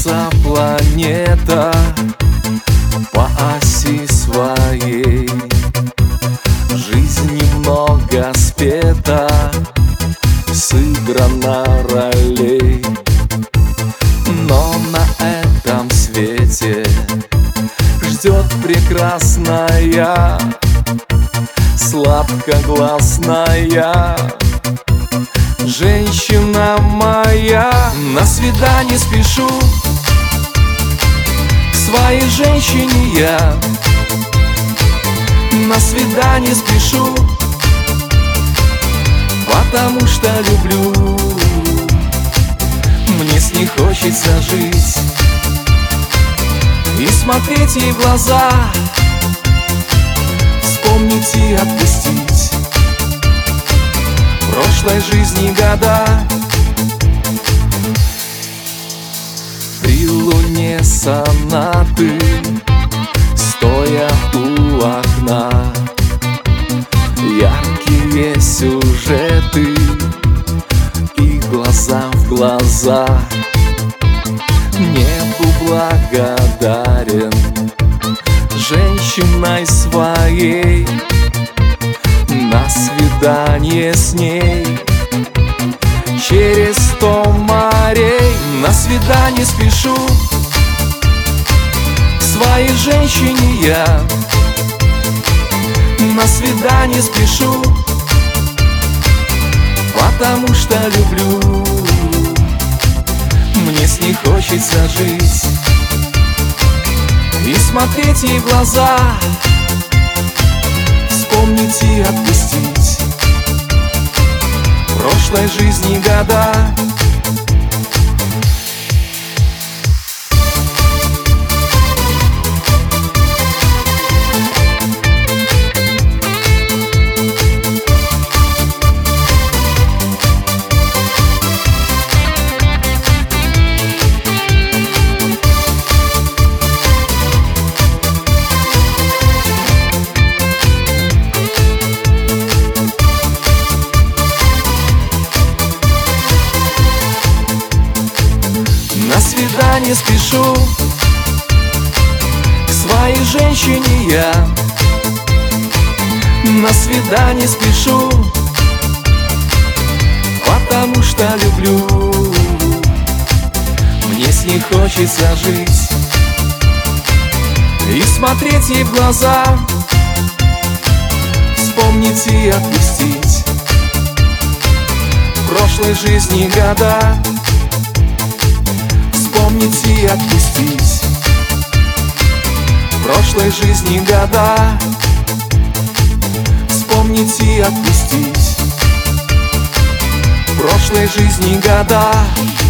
Крутится планета по оси своей. Жизнь немного спета, сыграна ролей. Но на этом свете ждет прекрасная, сладкогласная женщина моя. На свидание спешу к своей женщине я. На свидание спешу, потому что люблю. Мне с ней хочется жить и смотреть ей в глаза, вспомнить и отпустить прошлой жизни года. При луне сонаты, стоя у окна, яркие сюжеты и глаза в глаза. Небу благодарен женщиной своей. На свидание с ней через 100 морей. На свидание спешу к своей женщине я. На свидание спешу, потому что люблю. Мне с ней хочется жить и смотреть ей в глаза, вспомнить и отпустить прошлой жизни года. На свидание спешу к своей женщине я. На свидание спешу, потому что люблю. Мне с ней хочется жить и смотреть ей в глаза, вспомнить и отпустить прошлой жизни года. Вспомнить и отпустить прошлой жизни года. Вспомнить и отпустить прошлой жизни года.